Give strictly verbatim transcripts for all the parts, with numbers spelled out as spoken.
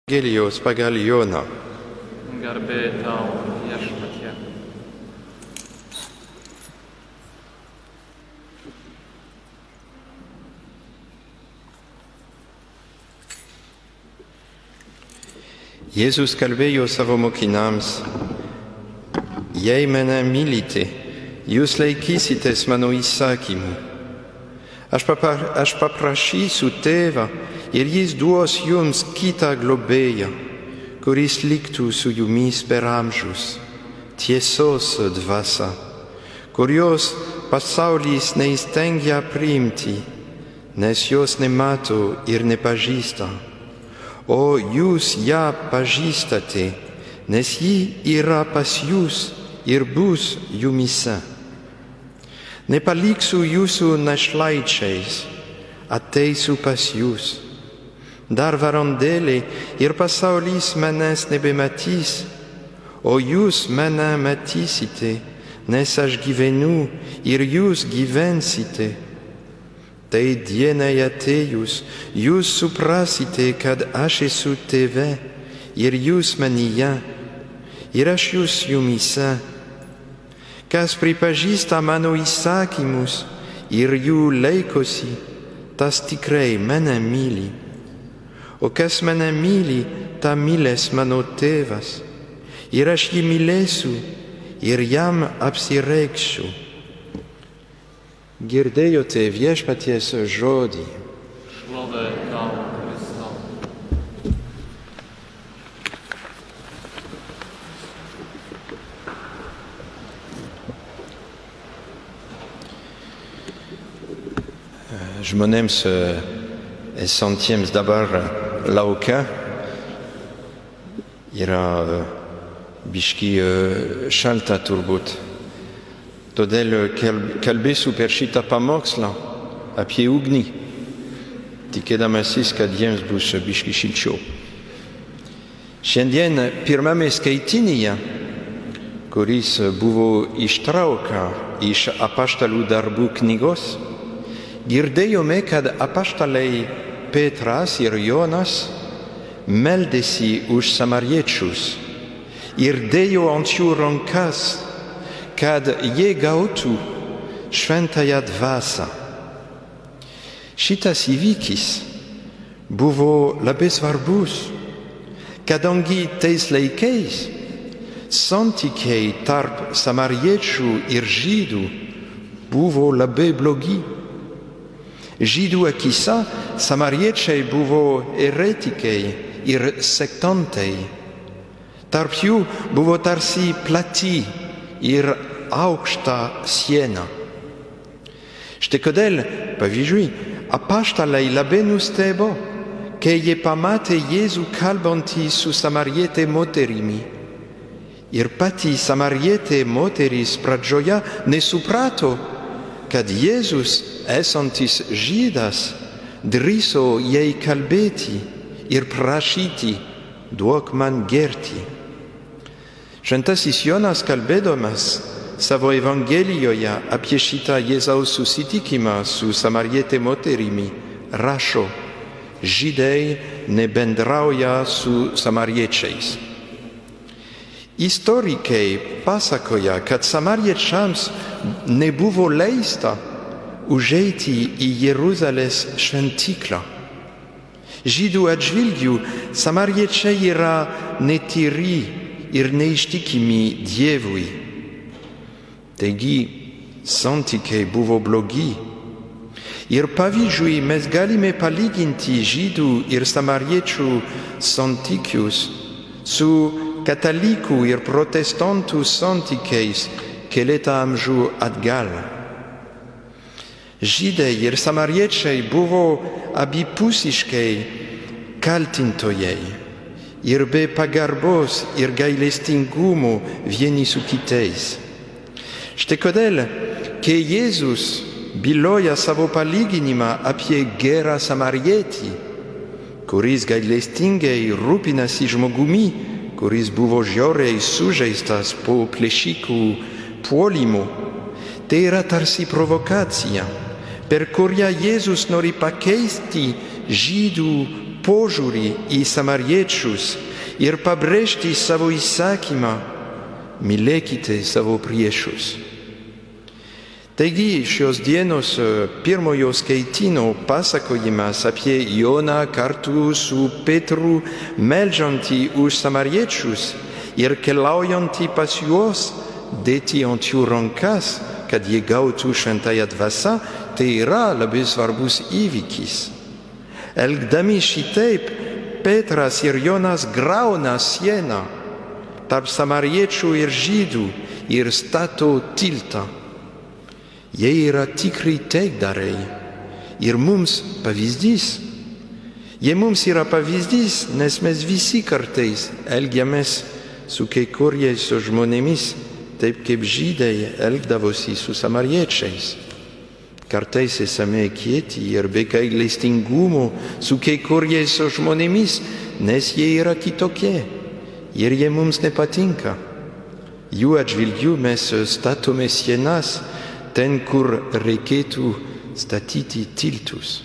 Evangelijos pagal Joną. Garbė tau, Viešpatie. Jėzus kalbėjo savo mokiniams: jei mane mylite, jūs laikysitės mano įsakymų. Aš, papra, aš paprašysiu tėvą ir jis duos jums kitą globėją, kuris liktų su jumis per amžius, tiesos dvasia, kurios pasaulis neįstengia priimti, nes jos nemato ir nepažįsta. O jūs ją pažįstate, nes ji yra pas jūs ir bus jumyse. Nepaliksiu jūsų našlaičiais, ateisiu pas jūs. Dar valandėlė ir pasaulis manęs nebematys, o jūs mane matysite, nes aš gyvenu ir jūs gyvensite. Tai dienai atėjus, jūs suprasite, kad aš esu tėve ir jūs manyje, ir aš jūs jumyse. Kas pripažįsta mano įsakymus ir jų laikosi, tas tikrai mane myli. O kas mane myli, tą mylės mano tėvas, ir aš jį mylėsiu ir jam apsireikšiu. Girdėjote Viešpaties žodį. Šlovė tau, Kristau. Žmonėms esantiems dabar lauke yra biškį šalta turbūt. Todėl kalbėsiu per šitą pamokslą apie ugnį, tikėdamasis, kad jiems bus biškį šilčiau. Šiandien pirmame skaitinyje, kuris buvo ištrauka iš apaštalų darbų knygos, girdėjome, kad apaštalai Petras ir Jonas meldėsi už samariečius ir dėjo ant jų rankas, kad jie gautų šventąją dvasią. Šitas įvykis buvo labai svarbus, kadangi tais laikais santykiai tarp samariečių ir žydų buvo labai blogi. Žydų akyse samariečiai buvo eretikai ir sektantai. Tarp jų buvo tarsi plati ir aukšta siena. Štai kodėl, pavyzdžiui, apaštalai labai nustebo, kai jie pamatė Jėzų kalbantį su samarietė moterimi. Ir pati samarietė moteris pradžioje nesuprato, kad Jėzus, esantis žydas, drįso jai kalbėti ir prašyti: duok man gerti. Šventasis Jonas, kalbėdamas savo Evangelijoje apie šitą Jėzaus susitikimą su samarietė moterimi, rašo: žydai nebendrauja su samariečiais. Istorikai pasakoja, kad samariečiams nebuvo leista užeiti į Jeruzalės šventyklą. Žydų atžvilgiu samariečiai yra netyri ir neištikimi Dievui. Taigi santykiai buvo blogi. Ir pavyzdžiui, mes galime palyginti žydų ir samariečių santykius su katalikų ir protestantų santykiais keletą amžių atgal. Žydai ir samariečiai buvo abipusiškai kaltintojai ir be pagarbos ir gailestingumo vieni su kitais. Štai kodėl, kai Jėzus byloja savo palyginimą apie gerą samarietį, kuris gailestingai rūpinasi žmogumi, kuris buvo žiauriai sužeistas po plėšikų puolimo, tai yra tarsi provokacija, per kurią Jėzus nori pakeisti žydų požiūrį į samariečius ir pabrėžti savo įsakymą: mylėkite savo priešus. Taigi šios dienos pirmojo skaitinio pasakojimas apie Joną kartu su Petru meldžiantį už samariečius ir keliaujantį pas juos, dėti ant jų rankas, kad jie gautų šventąją dvasią, tai yra labai svarbus įvykis. Elgdami šitaip, Petras ir Jonas grauna sieną tarp samariečių ir žydų ir stato tiltą. Jie yra tikri taikdariai ir mums pavyzdys. Jie mums yra pavyzdys, nes mes visi kartais elgiamės su kai kuriais žmonėmis, taip kaip žydai elgdavosi su samariečiais. Kartais esame kieti ir be gailestingumo su kai kuriais žmonėmis, nes jie yra kitokie ir jie mums nepatinka. Jų atžvilgiu mes statome sienas ten, kur reikėtų statyti tiltus.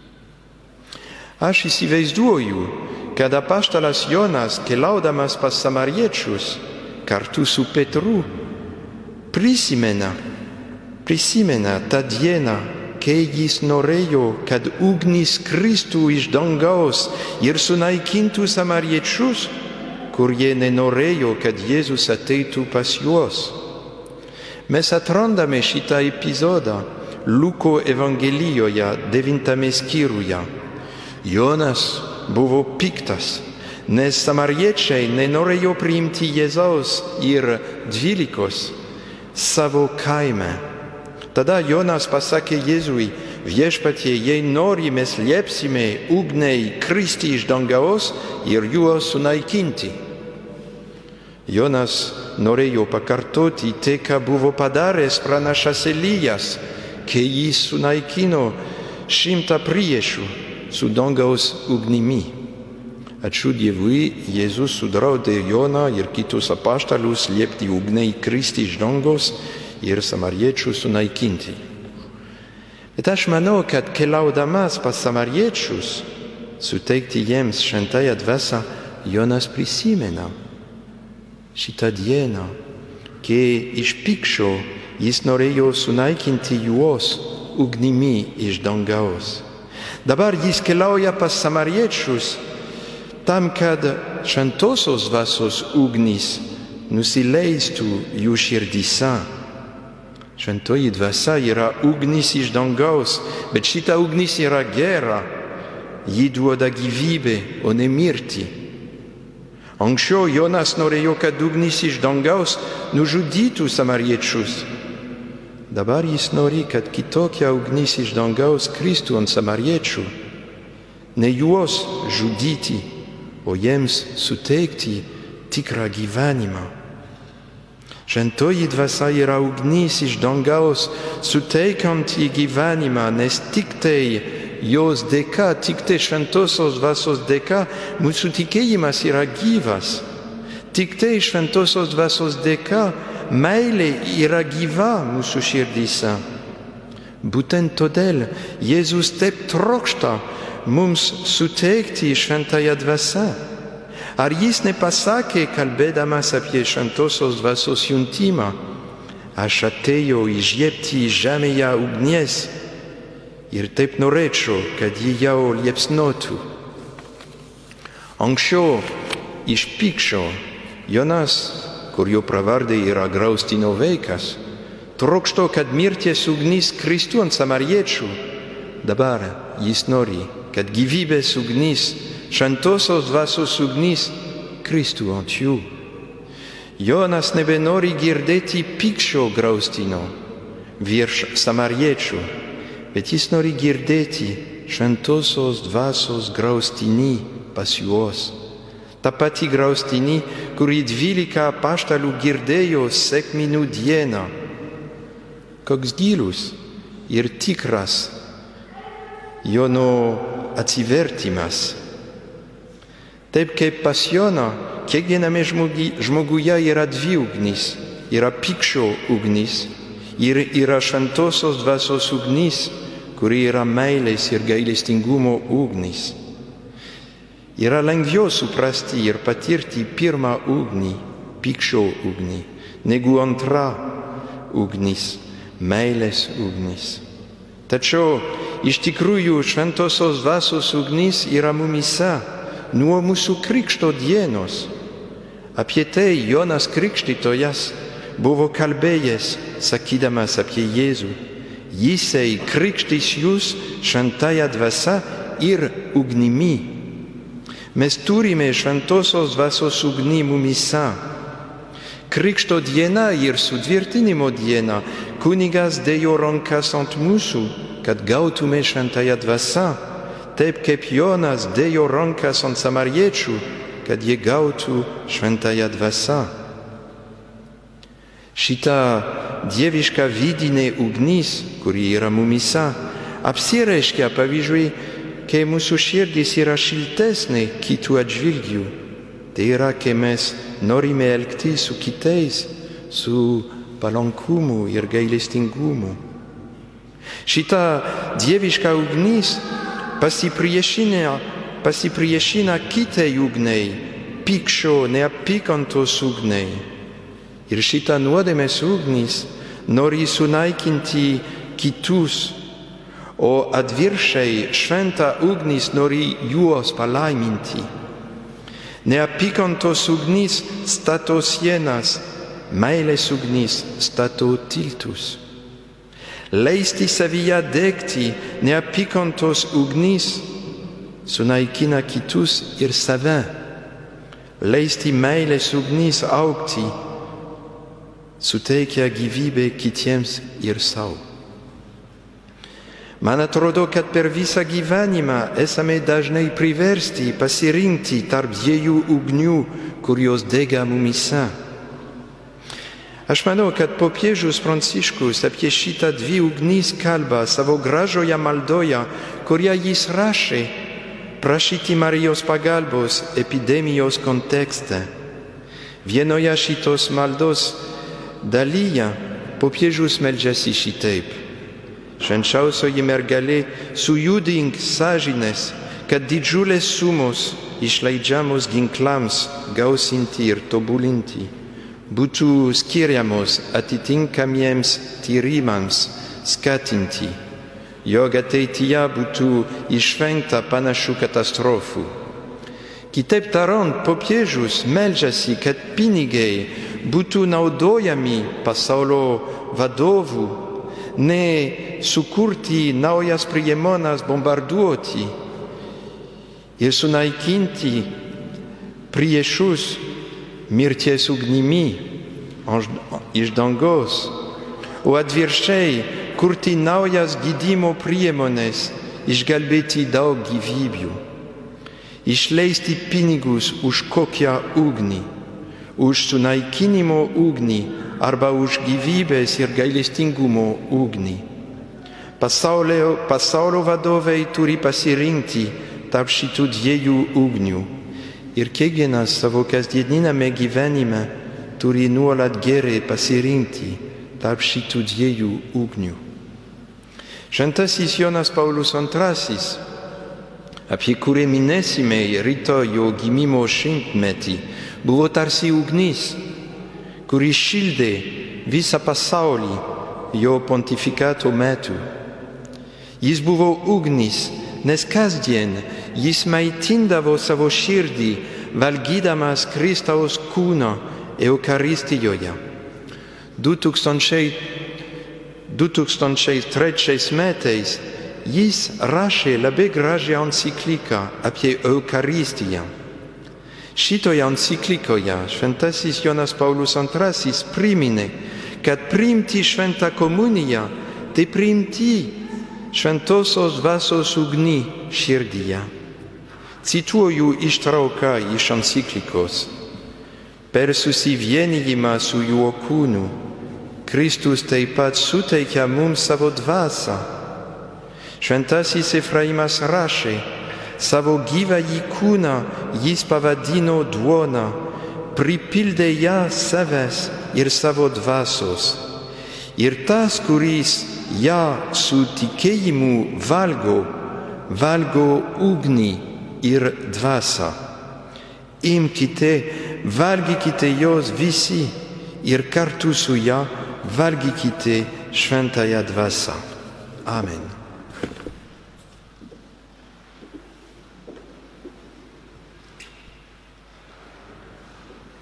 Aš įsivaizduoju, kad apaštalas Jonas, keliaudamas pas samariečius kartu su Petru, prisimena, prisimena tą dieną, kai jis norėjo, kad ugnis kristų iš dangaus ir sunaikintų samariečius, kur jie nenorėjo, kad Jėzus ateitų pas juos. Mes atrandame šitą epizodą Luko Evangelijoje devintame skyriuje. Jonas buvo piktas, nes samariečiai nenorėjo priimti Jėzaus ir dvylikos savo kaime. Tada Jonas pasakė Jėzui: viešpatie, jei nori, mes liepsime ugniai kristi iš dangaus ir juos sunaikinti. Jonas norėjo pakartoti tai, ką buvo padaręs pranašas Elijas, kai jis sunaikino šimtą priešų su dangaus ugnimi. Ačiū Dievui, Jėzus sudraudė Joną ir kitus apaštalus liepti ugniai kristi iš dangaus ir samariečius sunaikinti. Bet aš manau, kad keliaudamas pas samariečius, suteikti jiems šventąją dvasią, Jonas prisimena šitą dieną, kai iš pykčio jis norėjo sunaikinti juos ugnimi iš dangaus. Dabar jis keliauja pas samariečius tam, kad šventosios dvasios ugnis nusileistų jų širdyse. Šventoji dvasia yra ugnis iš dangaus, bet šita ugnis yra gera, ji duoda gyvybę, o ne mirtį. Anksčiau Jonas norėjo, kad ugnis iš dangaus nužudytų samariečius. Dabar jis nori, kad kitokia ugnis iš dangaus kristų ant samariečių, ne juos žudyti, o jiems suteikti tikrą gyvenimą. Šventoji dvasia yra ugnis iš dangaus, suteikanti gyvenimą, nes tik tai jos dėka, tik tai šventosios dvasios dėka, mūsų tikėjimas yra gyvas. Tik tai šventosios dvasios dėka meilė yra gyva mūsų širdyse. Būtent todėl Jėzus taip trokšta mums suteikti šventąją dvasią. Ar jis nepasakė, kalbėdamas apie šventosios dvasios juntimą: aš atėjau įžiebti žemėje ugnies ir taip norėčiau, kad ji jau liepsnotų. Anksčiau iš pykčio Jonas, kurio pravardė yra Graustino vaikas, trokšto, kad mirties ugnis kristų ant samariečių. Dabar jis nori, kad gyvybės ugnis, šventosios dvasios ugnis kristų ant jų. Jonas nebenori girdėti pykčio Graustino virš samariečių, bet jis nori girdėti šventosios dvasios graustinį pas juos. Ta pati graustinį, kurį dvylika apaštalų girdėjo sekminių dieną. Koks gilus ir tikras Jono atsivertimas. Taip kaip pas Joną, kiekviename žmoguje yra dvi ugnis. Yra pykčio ugnis ir yra šventosios dvasios ugnis, kuri yra meilės ir gailestingumo ugnis. Yra lengviau suprasti ir patirti pirmą ugnį, pykčio ugnį, negu antra ugnis, meilės ugnis. Tačiau iš tikrųjų šventosios dvasios ugnis yra mumyse nuo mūsų krikšto dienos. Apie tai Jonas Krikštytojas buvo kalbėjęs, sakydamas apie Jėzų. Jisai krikštys jūs šventąja dvasia ir ugnimi. Mes turime šventosios dvasios ugnį mumyse. Krikšto diena ir sutvirtinimo diena kunigas dėjo rankas ant mūsų, kad gautume šventąją dvasią, taip kaip Jonas dėjo rankas ant samariečių, kad jie gautų šventąją dvasią. Šita dieviška vidinė ugnis, kuri yra mumyse, apsireiškia pavyzdžiui, kai mūsų širdis yra šiltesnė kitų atžvilgių. Tai yra, kai mes norime elgtis su kitais, su palankumu ir gailestingumu. Šita dieviška ugnis pasipriešina, pasipriešina kitai ugniai, pykčio, neapykantos ugniai. Ir šita nuodėmės ugnis nori sunaikinti kitus, o atvirkščiai šventa ugnis nori juos palaiminti. Neapykantos ugnis stato sienas, meilės ugnis stato tiltus. Leisti savyje degti neapykantos ugnis sunaikina kitus ir save. Leisti meilės ugnis augti suteikia gyvybę kitiems ir sau. Man atrodo, kad per visą gyvenimą esame dažnai priversti pasirinkti tarp dviejų ugnių, kurios dega mumyse. Aš manau, kad popiežius Pranciškus apie šitą dvi ugnis kalba savo gražoje maldoje, kurią jis rašė prašyti Marijos pagalbos epidemijos kontekste. Vienoje šitos maldos dalyje popiežius meldžiasi šitaip. Švenčiausioji mergelė, sujudink sąžines, kad didžiulės sumos išleidžiamos ginklams gausinti ir tobulinti būtų skiriamos atitinkamiems tyrimams skatinti, jog ateityje būtų išvengta panašių katastrofų. Kitaip tariant, popiežius meldžiasi, kad pinigai būtų naudojami pasaulio vadovų, ne sukurti naujas priemones bombarduoti ir sunaikinti priešus mirties ugnimi iš dangaus, o atvirkščiai kurti naujas gydymo priemones, išgelbėti daug gyvybių. Išleisti pinigus už kokią ugnį, už sunaikinimo ugnį arba už gyvybės ir gailestingumo ugnį. Pasaulio, pasaulio vadovai turi pasirinkti tarp šitų dviejų ugnių ir kiekvienas savo kasdieniniame gyvenime turi nuolat gerai pasirinkti tarp šitų dviejų ugnių. Šventasis Jonas Paulius antrasis, apie kurį minėsime rytoj jo gimimo šimtmetį, buvo tarsi ugnis, kuri šildė visą pasaulį jo pontifikato metu. Jis buvo ugnis, nes kasdien jis maitindavo savo širdį, valgydamas Kristaus kūną Eucharistijoje. du tūkstančiai trečiais metais jis rašė labai gražią encikliką apie Eucharistiją. Šitoje enciklikoje šventasis Jonas Paulius antrasis priminė, kad priimti šventą komuniją, tai priimti šventosios dvasios ugnį širdyje. Cituoju ištrauką iš enciklikos. Per susivienijimą su juo kūnu, Kristus taip pat suteikia mums savo dvasią. Šventasis Efraimas rašė, savo gyvąjį kūną jis pavadino duona, pripildė ją savęs ir savo dvasios. Ir tas, kuris ją su tikėjimu valgo, valgo ugnį, ir dvasia. Imkite, valgykite jos visi ir kartu su ja valgykite šventąją dvasią. Amen.